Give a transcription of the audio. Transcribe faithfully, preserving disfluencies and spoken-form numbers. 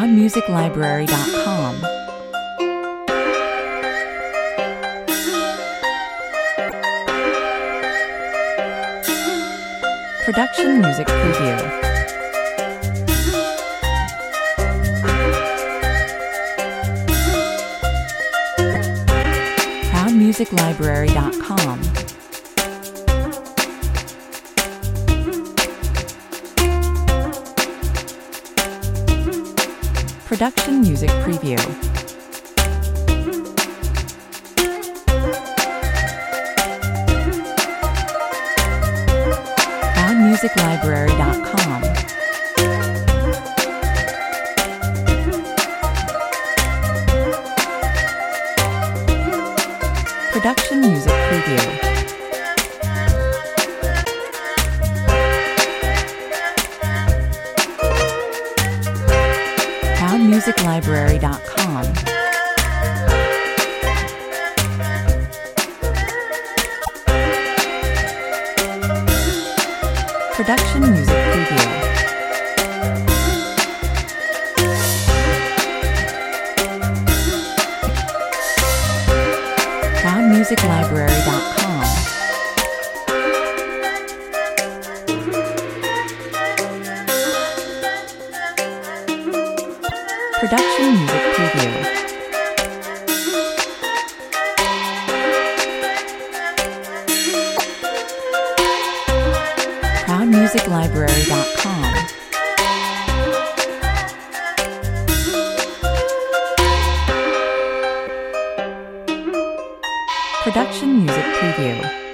proud music library dot com. Production Music Preview. proud music library dot com. Production Music Preview. proud music library dot com. Production Music Preview. proud music library dot com. Production Music Preview. proud music library dot com. Production Music Preview. proud music library dot com. Production Music Preview.